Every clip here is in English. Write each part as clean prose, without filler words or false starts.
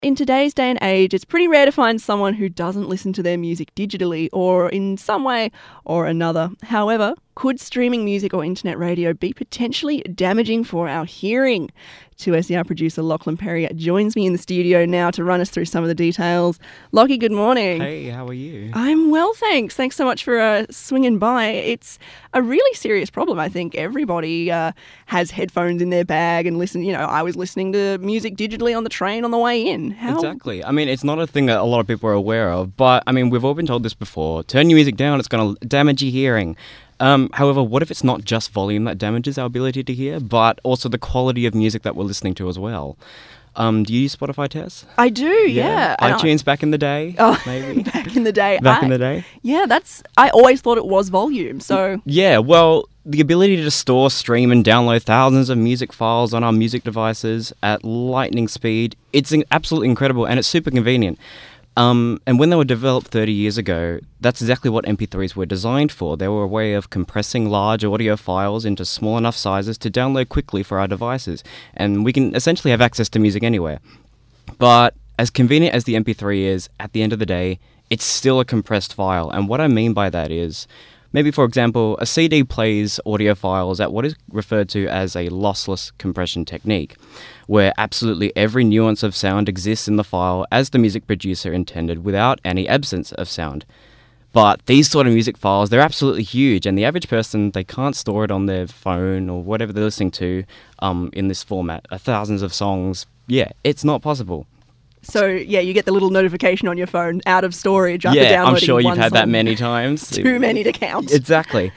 In today's day and age, it's pretty rare to find someone who doesn't listen to their music digitally or in some way or another. However, could streaming music or internet radio be potentially damaging for our hearing? 2SER producer Lachlan Perry joins me in the studio now to run us through some of the details. Lockie, good morning. Hey, how are you? I'm well, thanks. Thanks so much for swinging by. It's a really serious problem. I think everybody has headphones in their bag and listen. You know, I was listening to music digitally on the train on the way in. Exactly. I mean, it's not a thing that a lot of people are aware of, but I mean, we've all been told this before. Turn your music down, it's going to damage your hearing. However, what if it's not just volume that damages our ability to hear, but also the quality of music that we're listening to as well? Do you use Spotify, Tess? I do, yeah. iTunes back in the day, maybe? Back in the day. Back in the day? Yeah, I always thought it was volume, so... Yeah, well, the ability to store, stream and download thousands of music files on our music devices at lightning speed, it's absolutely incredible and it's super convenient. And when they were developed 30 years ago, that's exactly what MP3s were designed for. They were a way of compressing large audio files into small enough sizes to download quickly for our devices. And we can essentially have access to music anywhere. But as convenient as the MP3 is, at the end of the day, it's still a compressed file. And what I mean by that is, maybe, for example, a CD plays audio files at what is referred to as a lossless compression technique, where absolutely every nuance of sound exists in the file as the music producer intended without any absence of sound. But these sort of music files, they're absolutely huge, and the average person, they can't store it on their phone or whatever they're listening to in this format. Thousands of songs, it's not possible. So, you get the little notification on your phone, out of storage after downloading one I'm sure you've had song. that many times. Too many to count. Exactly.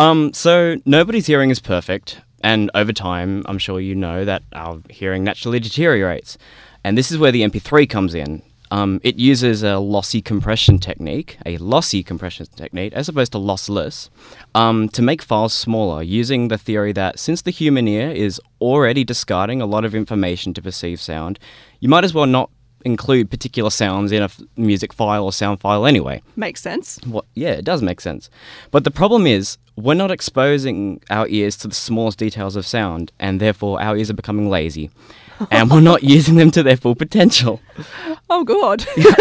So nobody's hearing is perfect, and over time, I'm sure you know that our hearing naturally deteriorates. And this is where the MP3 comes in. It uses a lossy compression technique, as opposed to lossless, to make files smaller, using the theory that since the human ear is already discarding a lot of information to perceive sound, you might as well not include particular sounds in a music file or sound file anyway. Makes sense. It does make sense. But the problem is, we're not exposing our ears to the smallest details of sound, and therefore our ears are becoming lazy. And we're not using them to their full potential. Oh, God.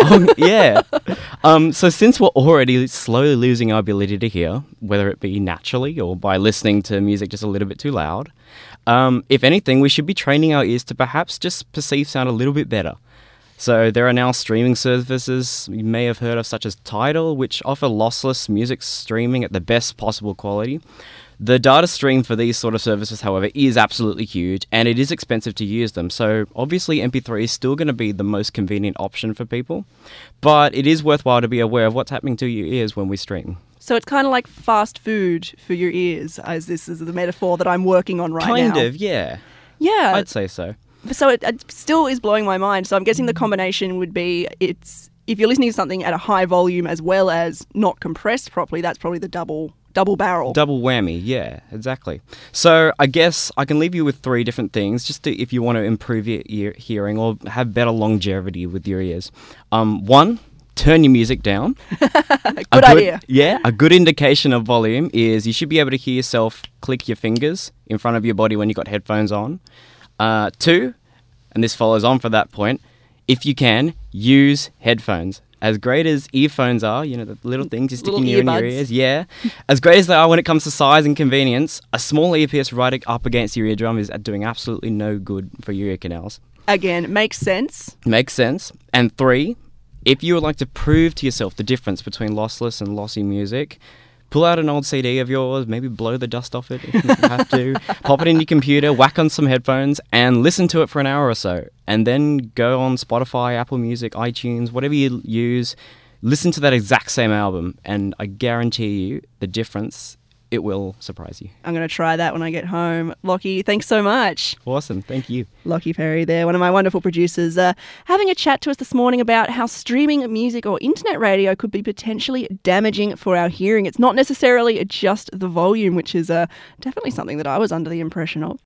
So since we're already slowly losing our ability to hear, whether it be naturally or by listening to music just a little bit too loud, if anything, we should be training our ears to perhaps just perceive sound a little bit better. So there are now streaming services you may have heard of, such as Tidal, which offer lossless music streaming at the best possible quality. The data stream for these sort of services, however, is absolutely huge, and it is expensive to use them. So obviously MP3 is still going to be the most convenient option for people, but it is worthwhile to be aware of what's happening to your ears when we stream. So it's kind of like fast food for your ears, as this is the metaphor that I'm working on right now. Kind of, yeah. Yeah. I'd say so. So it still is blowing my mind. So I'm guessing the combination would be if you're listening to something at a high volume as well as not compressed properly, that's probably the double barrel. Double whammy, yeah, exactly. So I guess I can leave you with 3 different things, just if you want to improve your hearing or have better longevity with your ears. 1, turn your music down. Good idea. Yeah, a good indication of volume is you should be able to hear yourself click your fingers in front of your body when you've got headphones on. 2, and this follows on for that point, if you can, use headphones. As great as earphones are, the little things you stick in your ears, as great as they are when it comes to size and convenience, a small earpiece right up against your eardrum is doing absolutely no good for your ear canals. Again, makes sense. Makes sense. And 3, if you would like to prove to yourself the difference between lossless and lossy music, pull out an old CD of yours, maybe blow the dust off it if you have to, pop it in your computer, whack on some headphones, and listen to it for an hour or so. And then go on Spotify, Apple Music, iTunes, whatever you use, listen to that exact same album, and I guarantee you the difference, it will surprise you. I'm going to try that when I get home. Lockie, thanks so much. Awesome, thank you. Lockie Perry there, one of my wonderful producers, having a chat to us this morning about how streaming music or internet radio could be potentially damaging for our hearing. It's not necessarily just the volume, which is definitely something that I was under the impression of.